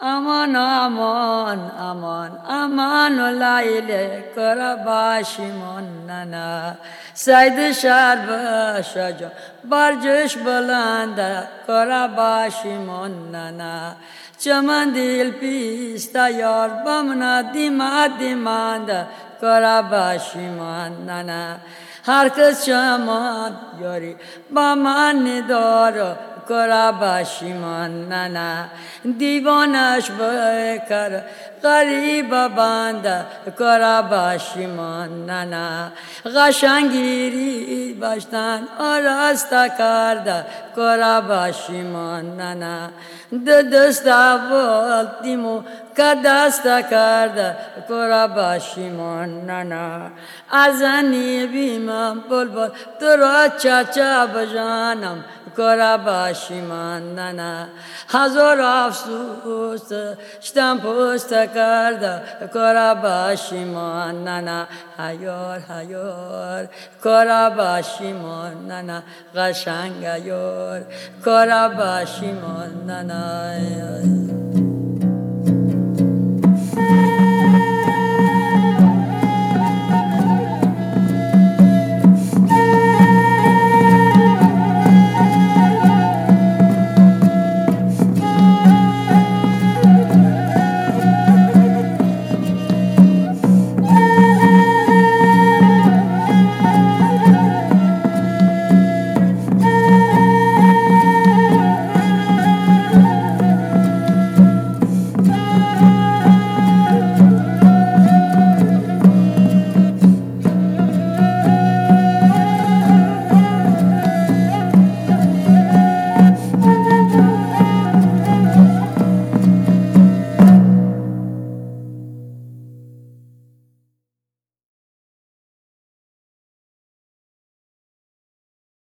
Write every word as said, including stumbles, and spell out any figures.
امان امان امان امان و لایل کرا باشیمان ننا سید شهر باشجا برجش بلند کرا باشیمان ننا چمن دل پیستا یار بمنا دیما دیماند کرا باشیمان ننا هر کس چمن یاری با من دار کرا باشیمان ننا دیوانش بکر غریب باند کرا باشیمان ننا غشنگیری باشتن آراستا کرد کرا باشیمان ننا دست اول دیمو که دست کرد کرا باشیمان ننا ازنی بیمم بلبل تو را چاچا بجانم کرا باشیمان ننا هزار افسوس شتم پوست کرد کرا باشیمان ننا هیار هیار کرا باشیمان ننا قشنگ یار کرا باشیمان ننا